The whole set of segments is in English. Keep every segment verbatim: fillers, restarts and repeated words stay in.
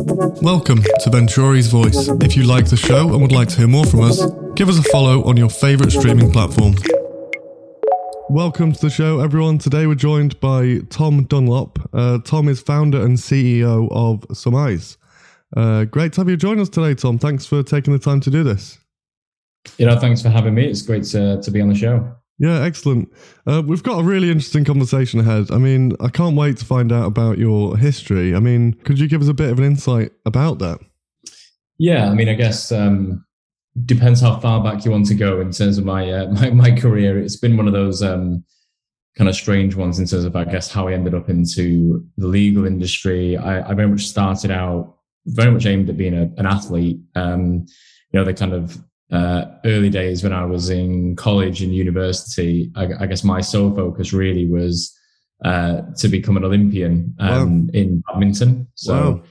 Welcome to Venturi's Voice. If you like the show and would like to hear more from us, give us a follow on your favourite streaming platform. Welcome to the show, everyone. Today we're joined by Tom Dunlop. Uh, Tom is founder and C E O of Surmise. Uh, great to have you join us today, Tom. Thanks for taking the time to do this. You know, thanks for having me. It's great to, to be on the show. Yeah, excellent. Uh, we've got a really interesting conversation ahead. I mean, I can't wait to find out about your history. I mean, could you give us a bit of an insight about that? Yeah, I mean, I guess um, depends how far back you want to go in terms of my uh, my, my career. It's been one of those um, kind of strange ones in terms of, I guess, how I ended up into the legal industry. I, I very much started out very much aimed at being a, an athlete. Um, you know, the kind of Uh, early days when I was in college and university, I, I guess my sole focus really was uh, to become an Olympian um, wow. in badminton. So wow.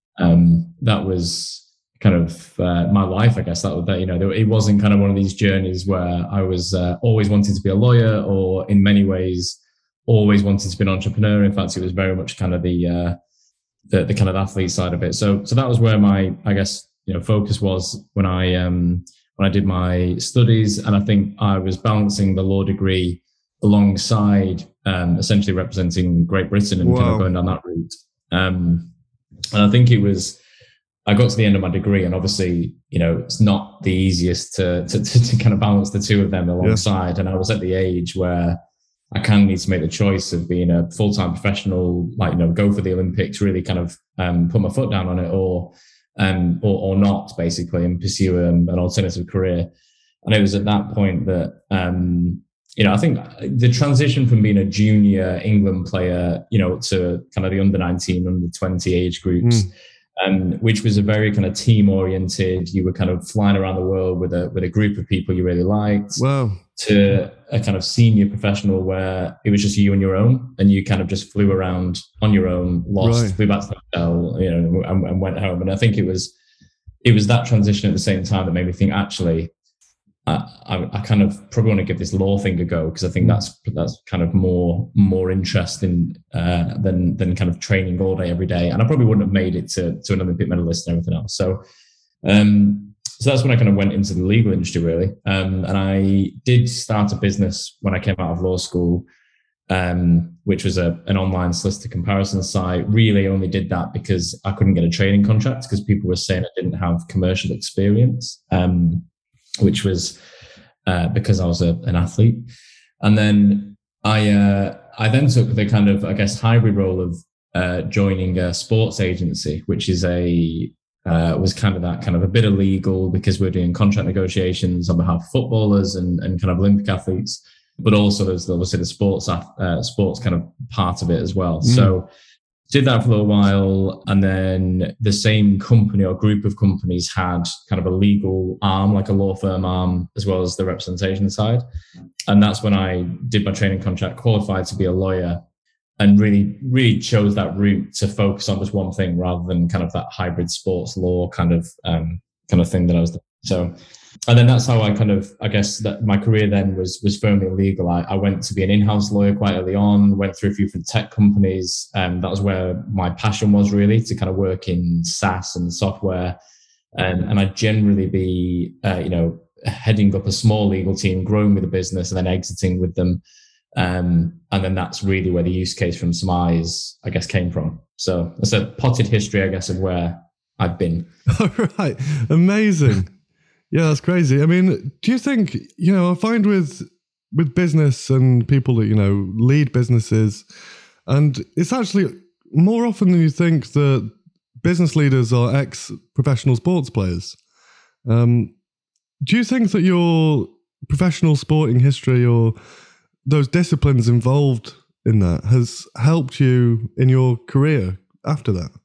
um, that was kind of uh, my life, I guess. That, that you know, it wasn't kind of one of these journeys where I was uh, always wanting to be a lawyer, or in many ways always wanting to be an entrepreneur. In fact, it was very much kind of the uh, the, the kind of athlete side of it. So so that was where my, I guess, you know, focus was when I um, when I did my studies. And I think I was balancing the law degree alongside um, essentially representing Great Britain and wow. kind of going down that route. Um, and I think it was, I got to the end of my degree, and obviously, you know, it's not the easiest to to, to, to kind of balance the two of them alongside. Yeah. And I was at the age where I kind of need to make the choice of being a full-time professional, like, you know, go for the Olympics, really kind of um, put my foot down on it, or Um, or, or not, basically, and pursue um, an alternative career. And it was at that point that, um, you know, I think the transition from being a junior England player, you know, to kind of the under nineteen, under twenty age groups, mm. um, which was a very kind of team oriented. You were kind of flying around the world with a with a group of people you really liked. Wow. To a kind of senior professional where it was just you on your own, and you kind of just flew around on your own, lost, right. flew back to the hotel, you know, and, and went home. And I think it was, it was that transition at the same time that made me think, actually, I, I, I kind of probably want to give this law thing a go, because I think that's that's kind of more more interesting uh, than than kind of training all day every day. And I probably wouldn't have made it to to an Olympic medalist and everything else. So. Um, So that's when I kind of went into the legal industry, really. Um, and I did start a business when I came out of law school, um, which was a, an online solicitor comparison site. Really only did that because I couldn't get a training contract, because people were saying I didn't have commercial experience, um, which was uh, because I was a, an athlete. And then I uh, I then took the kind of, I guess, hybrid role of uh, joining a sports agency, which is a Uh, was kind of that kind of a bit illegal, because we're doing contract negotiations on behalf of footballers and, and kind of Olympic athletes, but also there's obviously the sports uh, sports kind of part of it as well. Mm. So did that for a little while, and then the same company or group of companies had kind of a legal arm, like a law firm arm, as well as the representation side. And that's when I did my training contract, qualified to be a lawyer, and really, really chose that route to focus on just one thing rather than kind of that hybrid sports law kind of um, kind of thing that I was doing. So, and then that's how I kind of, I guess that my career then was was firmly legal. I, I went to be an in-house lawyer quite early on, went through a few different tech companies. And that was where my passion was, really, to kind of work in SaaS and software. And, and I'd generally be, uh, you know, heading up a small legal team, growing with the business, and then exiting with them. Um, and then that's really where the use case from Surmise, I guess, came from. So it's a potted history, I guess, of where I've been. All right. Amazing. Yeah, that's crazy. I mean, do you think, you know, I find with with business and people that, you know, lead businesses, and it's actually more often than you think that business leaders are ex-professional sports players. Um, do you think that your professional sporting history, or those disciplines involved in that, has helped you in your career after that?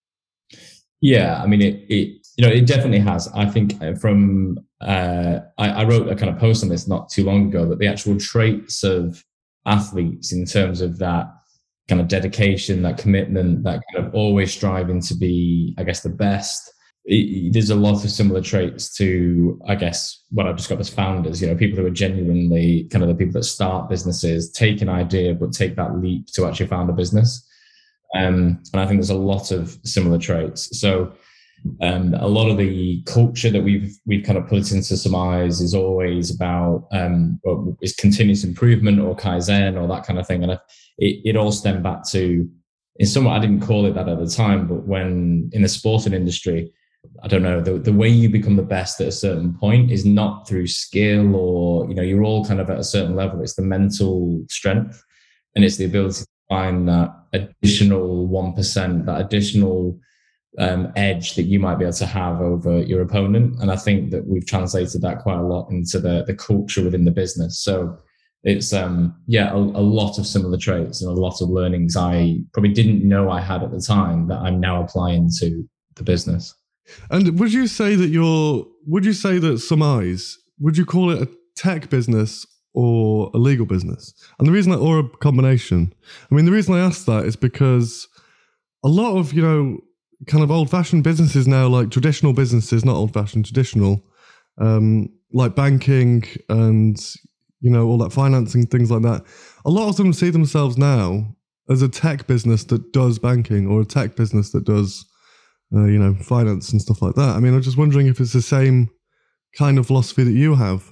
Yeah, I mean, it, it you know, it definitely has. I think from, uh, I, I wrote a kind of post on this not too long ago, that the actual traits of athletes in terms of that kind of dedication, that commitment, that kind of always striving to be, I guess, the best, It, there's a lot of similar traits to, I guess, what I've described as founders, you know, people who are genuinely kind of the people that start businesses, take an idea, but take that leap to actually found a business. Um, and I think there's a lot of similar traits. So um, a lot of the culture that we've we've kind of put into Surmise is always about um, is continuous improvement or Kaizen or that kind of thing. And it, it all stemmed back to, in somewhat, I didn't call it that at the time, but when in the sporting industry, I don't know, the, the way you become the best at a certain point is not through skill or, you know, you're all kind of at a certain level. It's the mental strength, and it's the ability to find that additional one percent, that additional um, edge that you might be able to have over your opponent. And I think that we've translated that quite a lot into the, the culture within the business. So it's, um, yeah, a, a lot of similar traits and a lot of learnings I probably didn't know I had at the time that I'm now applying to the business. And would you say that you're, would you say that Surmise, would you call it a tech business or a legal business? And the reason that, or a combination, I mean, the reason I asked that is because a lot of, you know, kind of old fashioned businesses now, like traditional businesses, not old fashioned, traditional, um, like banking and, you know, all that financing, things like that. A lot of them see themselves now as a tech business that does banking or a tech business that does, uh, you know, finance and stuff like that. I mean, I'm just wondering if it's the same kind of philosophy that you have.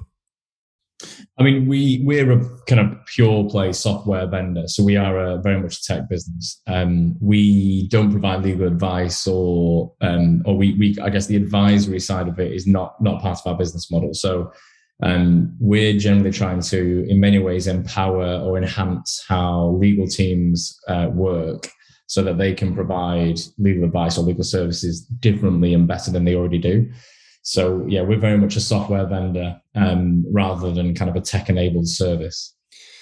I mean, we, we're a kind of pure play software vendor. So we are a very much a tech business. Um, we don't provide legal advice or, um, or we, we, I guess the advisory side of it is not, not part of our business model. So um, we're generally trying to, in many ways, empower or enhance how legal teams uh, work so that they can provide legal advice or legal services differently and better than they already do. So yeah, we're very much a software vendor um, rather than kind of a tech-enabled service.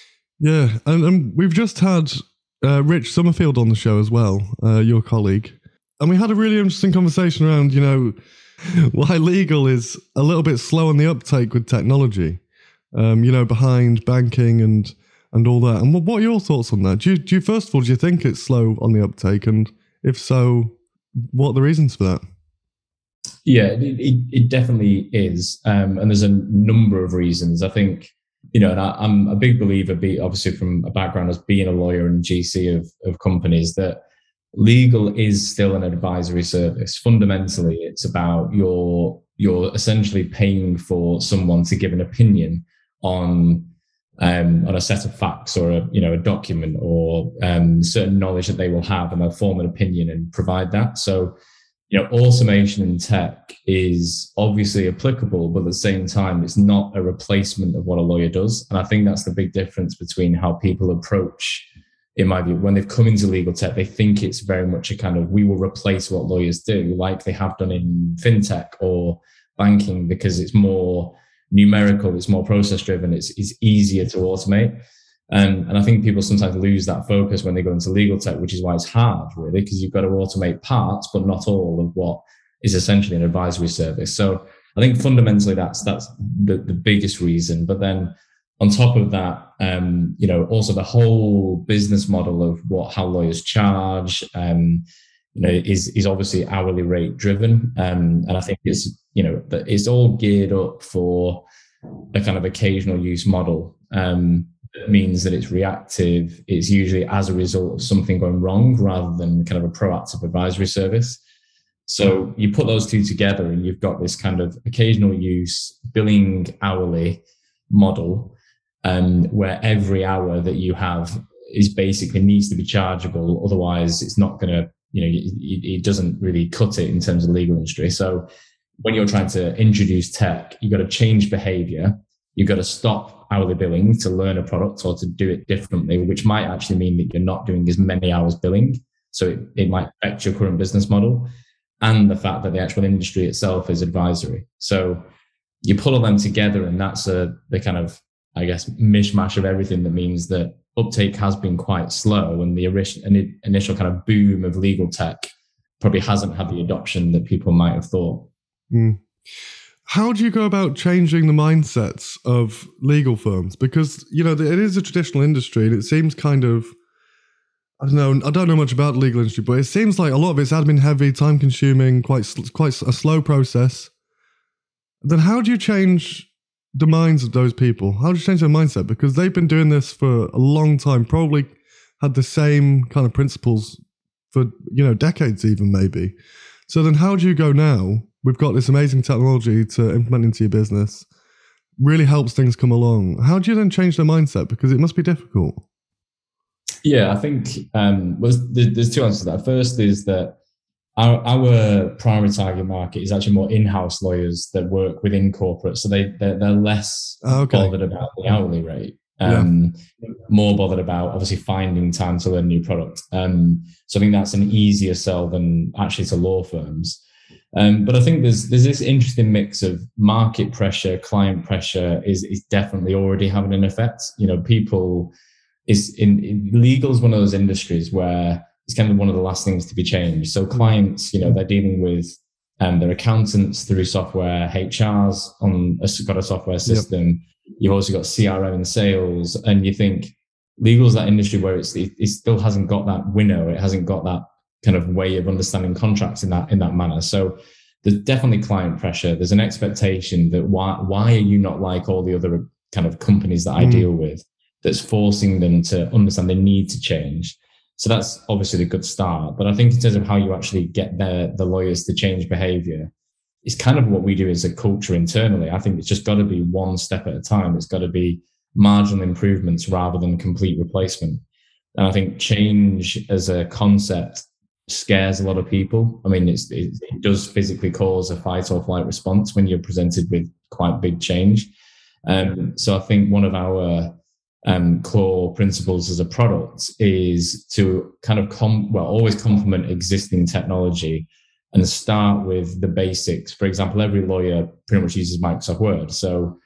Yeah, and, and we've just had uh, Rich Summerfield on the show as well, uh, your colleague. And we had a really interesting conversation around, you know, why legal is a little bit slow on the uptake with technology, um, you know, behind banking and and all that. And what, what are your thoughts on that? Do you, do you, first of all, do you think it's slow on the uptake? And if so, what are the reasons for that? Yeah, it, it, it definitely is. Um, and there's a number of reasons. I think, you know, and I, I'm a big believer, be obviously from a background as being a lawyer and G C of, of companies, that legal is still an advisory service. Fundamentally, it's about your, you're essentially paying for someone to give an opinion on um, on a set of facts or a, you know, a document or um, certain knowledge that they will have, and they'll form an opinion and provide that. So, you know, automation in tech is obviously applicable, but at the same time, it's not a replacement of what a lawyer does. And I think that's the big difference between how people approach, in my view, when they've come into legal tech, they think it's very much a kind of, we will replace what lawyers do, like they have done in fintech or banking, because it's more numerical, it's more process driven, it's, it's easier to automate. Um, and I think people sometimes lose that focus when they go into legal tech, which is why it's hard, really, because you've got to automate parts, but not all of what is essentially an advisory service. So I think fundamentally that's that's the, the biggest reason. But then on top of that, um, you know, also the whole business model of what how lawyers charge, um, you know, is is obviously hourly rate driven, um, and I think it's you know it's all geared up for a kind of occasional use model. Um, It means that it's reactive. It's usually as a result of something going wrong rather than kind of a proactive advisory service. So you put those two together and you've got this kind of occasional use billing hourly model, um, where every hour that you have is basically needs to be chargeable. Otherwise it's not going to, you know, it, it doesn't really cut it in terms of the legal industry. So when you're trying to introduce tech, you've got to change behavior. You've got to stop hourly billing to learn a product or to do it differently, which might actually mean that you're not doing as many hours billing. So it, it might affect your current business model, and the fact that the actual industry itself is advisory. So you pull all them together, and that's a the kind of, I guess, mishmash of everything that means that uptake has been quite slow, and the initial kind of boom of legal tech probably hasn't had the adoption that people might have thought. Mm. How do you go about changing the mindsets of legal firms? Because, you know, it is a traditional industry, and it seems kind of, I don't know, I don't know much about the legal industry, but it seems like a lot of it's admin heavy, time consuming, quite, quite a slow process. Then how do you change the minds of those people? How do you change their mindset? Because they've been doing this for a long time, probably had the same kind of principles for, you know, decades even maybe. So then how do you go now? We've got this amazing technology to implement into your business, really helps things come along. How do you then change the mindset? Because it must be difficult. Yeah, I think um, well, there's two answers to that. First is that our, our primary target market is actually more in-house lawyers that work within corporate. So they, they're, they're less oh, okay. bothered about the hourly rate. Um, yeah. More bothered about obviously finding time to learn new product. Um, so I think that's an easier sell than actually to law firms. Um, but I think there's there's this interesting mix of market pressure, client pressure is is definitely already having an effect. You know, people is in, in legal is one of those industries where it's kind of one of the last things to be changed. So clients, you know, they're dealing with um, their accountants through software, H Rs on a, got a software system. Yep. You've also got C R M and sales, and you think legal is that industry where it's, it, it still hasn't got that winnow. It hasn't got that kind of way of understanding contracts in that in that manner. So there's definitely client pressure. There's an expectation that why why are you not like all the other kind of companies that I mm. deal with? That's forcing them to understand they need to change. So that's obviously a good start. But I think in terms of how you actually get the the lawyers to change behavior, it's kind of what we do as a culture internally. I think it's just got to be one step at a time. It's got to be marginal improvements rather than complete replacement. And I think change as a concept scares a lot of people. I mean, it's, it, it does physically cause a fight or flight response when you're presented with quite big change. Um, so I think one of our um, core principles as a product is to kind of, com- well, always complement existing technology and start with the basics. For example, every lawyer pretty much uses Microsoft Word. So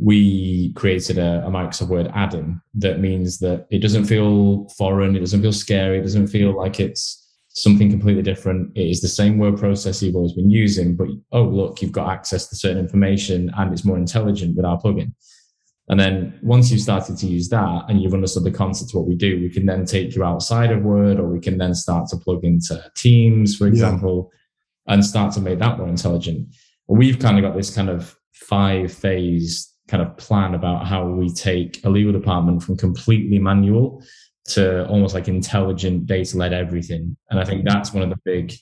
we created a, a Microsoft Word add-in that means that it doesn't feel foreign, it doesn't feel scary, it doesn't feel like it's something completely different. It is the same word processor you've always been using, but oh, look, you've got access to certain information and it's more intelligent with our plugin. And then once you've started to use that and you've understood the concept of what we do, we can then take you outside of Word, or we can then start to plug into Teams, for example, yeah. and start to make that more intelligent. Well, we've kind of got this kind of five phase kind of plan about how we take a legal department from completely manual to almost like intelligent data-led everything. And I think that's one of the big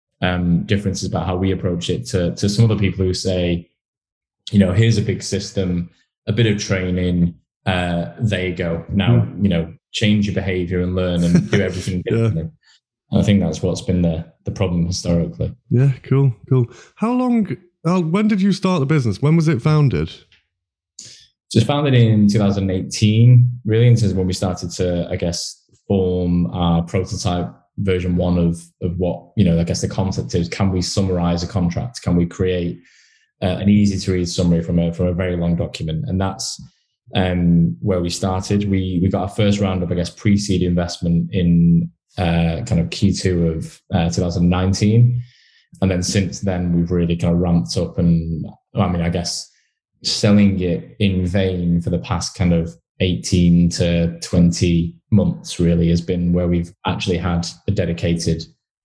um, differences about how we approach it to, to some other people who say, you know, here's a big system, a bit of training, uh, there you go. Now, mm. you know, change your behavior and learn and do everything differently. Yeah. I think that's what's been the, the problem historically. Yeah, cool, cool. How long, uh, when did you start the business? When was it founded? So it's founded in two thousand eighteen, really, in terms of when we started to, I guess, form our prototype version one of, of what, you know, I guess the concept is, can we summarize a contract? Can we create uh, an easy to read summary from a, from a very long document? And that's um, where we started. We, we got our first round of, I guess, pre-seed investment in uh, kind of Q two of uh, two thousand nineteen. And then since then, we've really kind of ramped up and, I mean, I guess, selling it in vain for the past kind of eighteen to twenty months really has been where we've actually had a dedicated,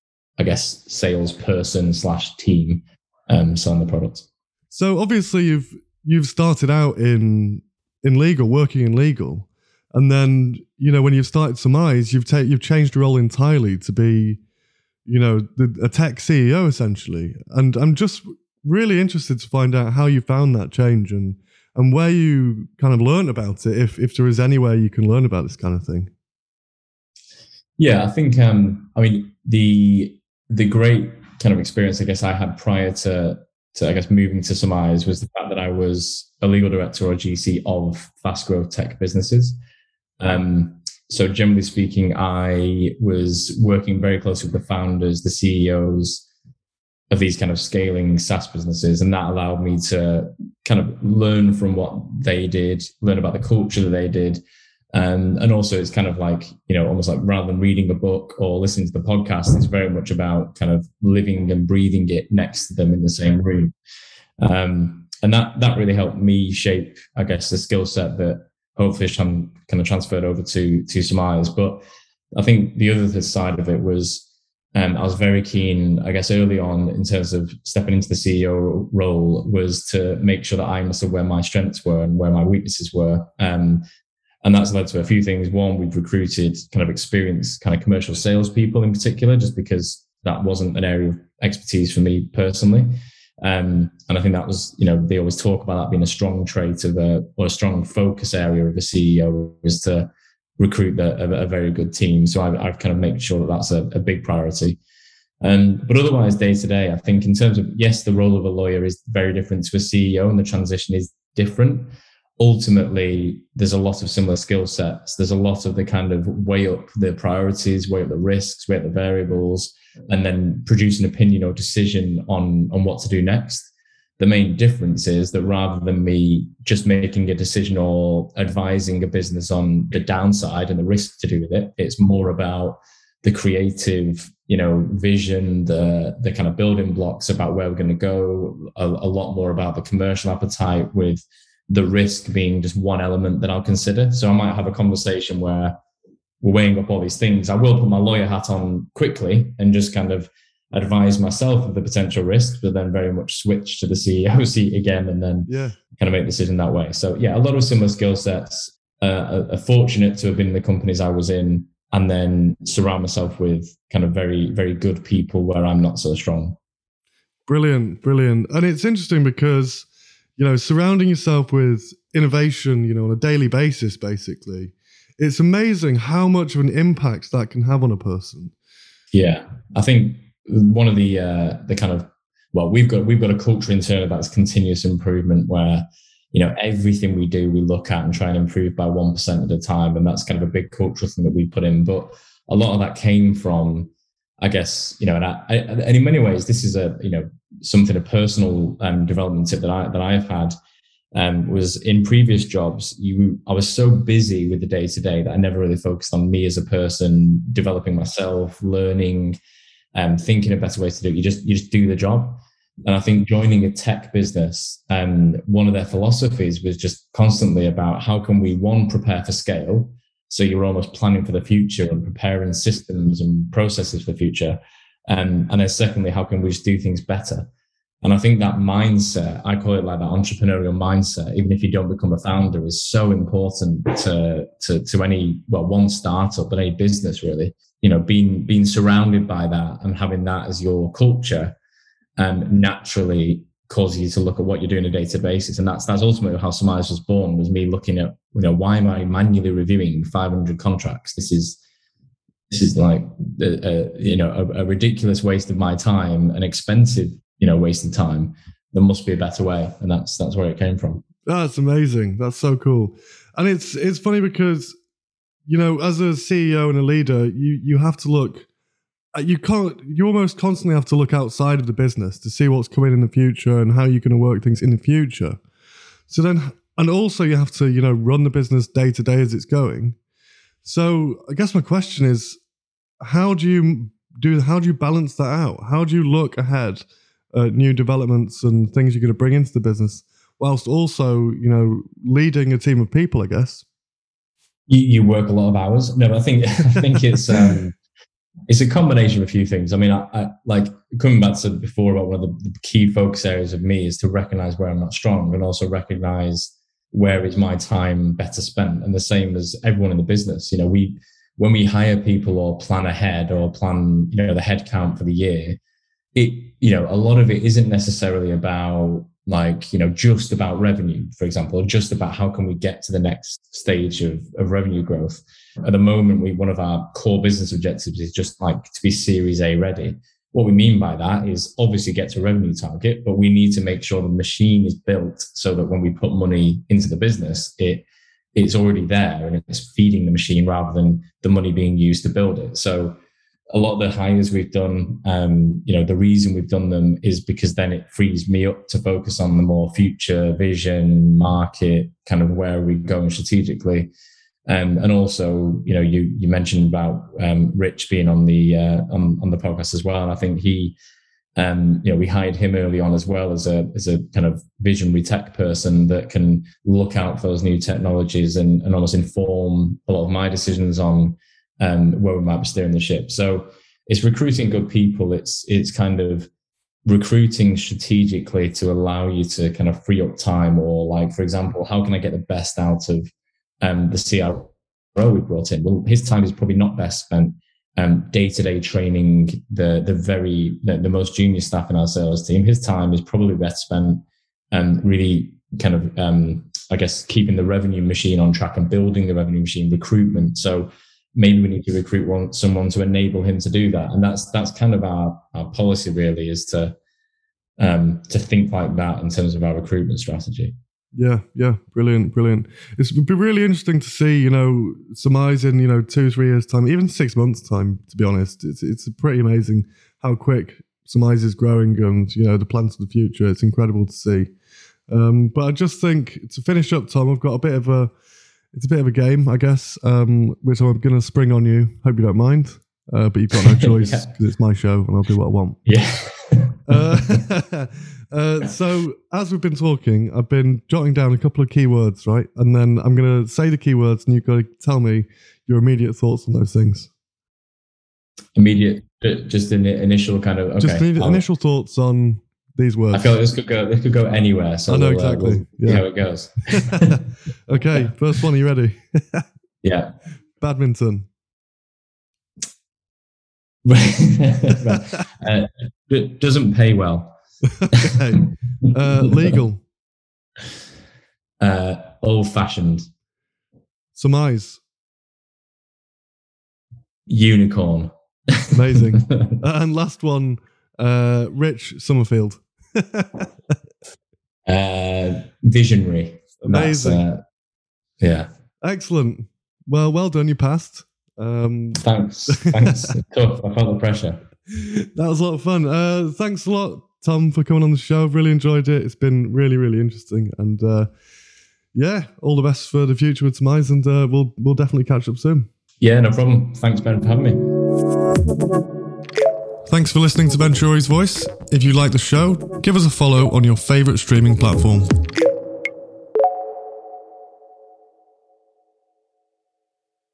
I guess, salesperson slash team um, selling the product. So obviously you've you've started out in in legal, working in legal, and then, you know, when you've started Surmise, you've ta- you've changed your role entirely to be, you know, the, a tech C E O essentially. And I'm just really interested to find out how you found that change and and where you kind of learned about it, if if there is anywhere you can learn about this kind of thing. Yeah, I think um I mean the the great kind of experience I guess I had prior to to I guess moving to Surmise was the fact that I was a legal director or a G C of fast growth tech businesses. Um so generally speaking, I was working very closely with the founders, the C E Os of these kind of scaling SaaS businesses. And that allowed me to kind of learn from what they did, learn about the culture that they did. Um, and also it's kind of like, you know, almost like rather than reading a book or listening to the podcast, it's very much about kind of living and breathing it next to them in the same room. Um, and that, that really helped me shape, I guess, the skill set that hopefully kind of transferred over to, to Surmise. But I think the other side of it was, Um, I was very keen, I guess, early on in terms of stepping into the C E O role was to make sure that I understood where my strengths were and where my weaknesses were. Um, And that's led to a few things. One, we've recruited kind of experienced kind of commercial salespeople in particular, just because that wasn't an area of expertise for me personally. Um, and I think that was, you know, they always talk about that being a strong trait of a, or a strong focus area of a C E O, is to recruit a, a, a very good team. So I've, I've kind of made sure that that's a, a big priority. Um, but otherwise, day to day, I think in terms of, yes, the role of a lawyer is very different to a C E O and the transition is different. Ultimately, there's a lot of similar skill sets. There's a lot of the kind of weigh up the priorities, weigh up the risks, weigh up the variables, and then produce an opinion or decision on, on what to do next. The main difference is that rather than me just making a decision or advising a business on the downside and the risk to do with it, it's more about the creative, you know, vision, the the kind of building blocks about where we're going to go, a, a lot more about the commercial appetite, with the risk being just one element that I'll consider. So I might have a conversation where we're weighing up all these things. I will put my lawyer hat on quickly and just kind of advise myself of the potential risks, but then very much switch to the C E O seat again and then yeah. kind of make a decision that way. So yeah, a lot of similar skill sets. Uh, are fortunate to have been in the companies I was in, and then surround myself with kind of very, very good people where I'm not so strong. Brilliant, brilliant. And it's interesting because, you know, surrounding yourself with innovation, you know, on a daily basis, basically, it's amazing how much of an impact that can have on a person. Yeah, I think one of the uh, the kind of, well, we've got we've got a culture internally that's continuous improvement, where, you know, everything we do, we look at and try and improve by one percent at a time. And that's kind of a big cultural thing that we put in. But a lot of that came from, I guess, you know, and, I, I, and in many ways, this is a, you know, something, a personal um, development tip that I, that I've had, um, was in previous jobs, you, I was so busy with the day to day that I never really focused on me as a person, developing myself, learning, um, thinking of better ways to do it. You just, you just do the job. And I think joining a tech business, um, one of their philosophies was just constantly about how can we, one, prepare for scale. So you're almost planning for the future and preparing systems and processes for the future. Um, and then secondly, how can we just do things better? And I think that mindset, I call it like that entrepreneurial mindset, even if you don't become a founder, is so important to, to, to any, well, one startup, but any business really. You know, being, being surrounded by that and having that as your culture, um, naturally causes you to look at what you're doing on a day-to-day basis. And that's, that's ultimately how Surmise was born, was me looking at, you know, why am I manually reviewing five hundred contracts? This is, this is like, a, a, you know, a, a ridiculous waste of my time, an expensive, you know, waste of time. There must be a better way. And that's, that's where it came from. That's amazing. That's so cool. And it's, it's funny because, you know, as a C E O and a leader, you, you have to look, you can't, you almost constantly have to look outside of the business to see what's coming in the future and how you're going to work things in the future. So then, and also you have to, you know, run the business day to day as it's going. So I guess my question is, how do you do, how do you balance that out? How do you look ahead at new developments and things you're going to bring into the business, whilst also, you know, leading a team of people, I guess? You, you work a lot of hours. No, I think, I think it's, um, it's a combination of a few things. I mean, I, I like coming back to before about one of the, the key focus areas of me is to recognize where I'm not strong, and also recognize where is my time better spent. And the same as everyone in the business, you know, we, when we hire people or plan ahead or plan, you know, the head count for the year, it, you know, a lot of it isn't necessarily about like, you know, just about revenue, for example, or just about how can we get to the next stage of, of revenue growth. At the moment, we, one of our core business objectives is just like to be Series A ready. What we mean by that is obviously get to a revenue target, but we need to make sure the machine is built so that when we put money into the business, it it's already there and it's feeding the machine rather than the money being used to build it. So a lot of the hires we've done, um, you know, the reason we've done them is because then it frees me up to focus on the more future vision, market, kind of where we're going strategically. Um, and also, you know, you you mentioned about um, Rich being on the uh, on on the podcast as well, and I think he, um, you know, we hired him early on as well as a as a kind of visionary tech person that can look out for those new technologies and, and almost inform a lot of my decisions on um, where we might be steering the ship. So it's recruiting good people. It's it's kind of recruiting strategically to allow you to kind of free up time, or like, for example, how can I get the best out of um, the C R O we brought in. Well, his time is probably not best spent um, day-to-day training the the very the, the most junior staff in our sales team. His time is probably best spent um, really kind of, um, I guess, keeping the revenue machine on track and building the revenue machine, recruitment. So maybe we need to recruit one, someone to enable him to do that. And that's that's kind of our, our policy really, is to um, to think like that in terms of our recruitment strategy. Yeah, yeah, brilliant, brilliant. It's be really interesting to see, you know, Surmise in, you know, two, three years' time, even six months' time, to be honest. It's it's pretty amazing how quick Surmise is growing and, you know, the plans for the future. It's incredible to see. Um, but I just think, to finish up, Tom, I've got a bit of a, it's a bit of a game, I guess, um, which I'm going to spring on you. Hope you don't mind. Uh, but you've got no choice because yeah. It's my show and I'll do what I want. Yeah. uh, uh, so as we've been talking, I've been jotting down a couple of keywords, right? And then I'm going to say the keywords and you've got to tell me your immediate thoughts on those things. Immediate, just in the initial kind of, okay. Just the initial thoughts on these words. I feel like this could go, this could go anywhere. So I know we'll, exactly. Uh, we'll yeah. see how it goes. Okay, first one, are you ready? Yeah. Badminton. uh, it doesn't pay well. Okay. Uh, legal. Uh, old-fashioned. Surmise. Unicorn. Amazing. uh, and last one, uh, Rich Summerfield. uh, visionary. Amazing. Uh, yeah. Excellent. Well, well done. You passed. Um, thanks. Thanks. Tough. I felt the pressure. That was a lot of fun. Uh, thanks a lot, Tom, for coming on the show. I've really enjoyed it. It's been really, really interesting. And uh, yeah, all the best for the future with Surmise, and uh, we'll we'll definitely catch up soon. Yeah, no problem. Thanks, Ben, for having me. Thanks for listening to Ben Shorey's Voice. If you like the show, give us a follow on your favourite streaming platform.